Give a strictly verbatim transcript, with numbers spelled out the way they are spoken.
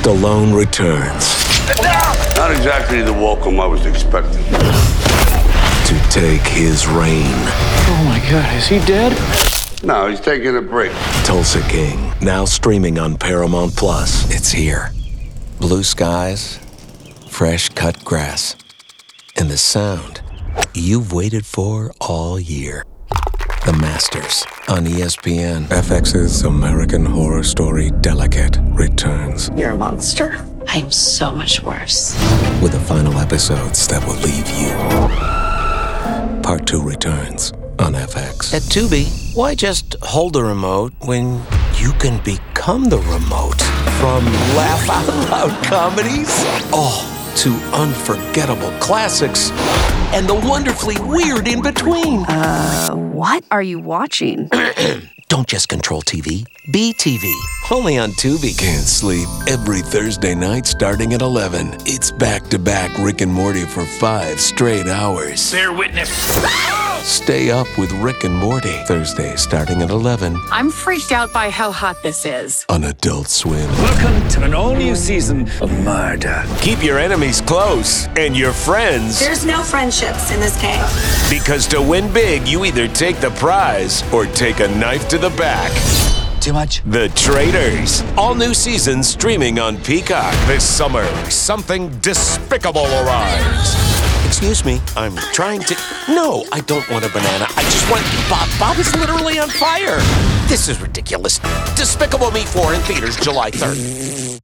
Stallone returns Not exactly the welcome I was expecting. to take his reign. Oh my God, is he dead? No, he's taking a break. Tulsa King, now streaming on Paramount Plus. It's here. Blue skies, fresh cut grass, and the sound you've waited for all year. The Masters on E S P N. F X's American Horror Story Delicate returns You're a monster. I'm so much worse. with the final episodes that will leave you. Part two returns on F X. At Tubi, why just hold the remote when you can become the remote? From laugh out loud comedies, oh, to unforgettable classics, and the wonderfully weird in between. What are you watching? Don't just control T V, be T V. Only on Tubi. Can't sleep every Thursday night starting at eleven. It's back-to-back Rick and Morty for five straight hours. Bear witness. Stay up with Rick and Morty. Thursday starting at eleven I'm freaked out by how hot this is. on Adult Swim. Welcome to an all-new season of murder. Keep your enemies close and your friends, There's no friendships in this game. because to win big, you either take the prize or take a knife to the back. Too much? The Traitors. All new season streaming on Peacock. This summer, something despicable arrives. Excuse me, I'm trying to... No, I don't want a banana. I just want... Bob, Bob is literally on fire. This is ridiculous. Despicable Me four in theaters July third.